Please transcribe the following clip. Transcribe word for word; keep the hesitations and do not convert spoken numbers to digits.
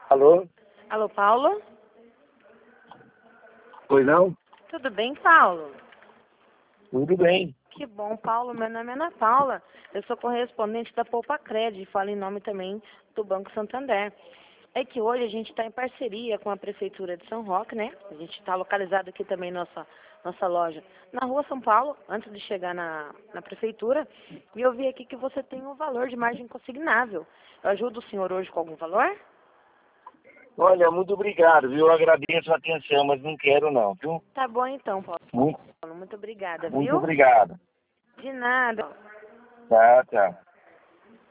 Alô? Alô, Paulo? Pois não? Tudo bem, Paulo? Tudo bem. Que bom, Paulo. Meu nome é Ana Paula. Eu sou correspondente da Poupa Cred e falo em nome também do Banco Santander. É que hoje a gente está em parceria com a Prefeitura de São Roque, né? A gente está localizado aqui também nossa nossa loja na Rua São Paulo, antes de chegar na, na Prefeitura. E eu vi aqui que você tem um valor de margem consignável. Eu ajudo o senhor hoje com algum valor? Olha, muito obrigado, viu? Eu agradeço a atenção, mas não quero não, viu? Tá bom então, Paulo. Muito, Muito obrigada, muito viu? obrigado. De nada. Tá, tá.